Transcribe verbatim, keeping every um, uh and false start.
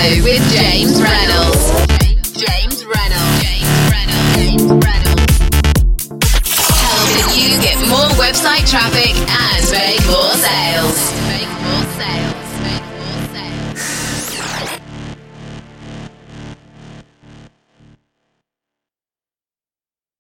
Show with James Reynolds. James Reynolds. James Reynolds. James Reynolds. Helping you get more website traffic and make more sales.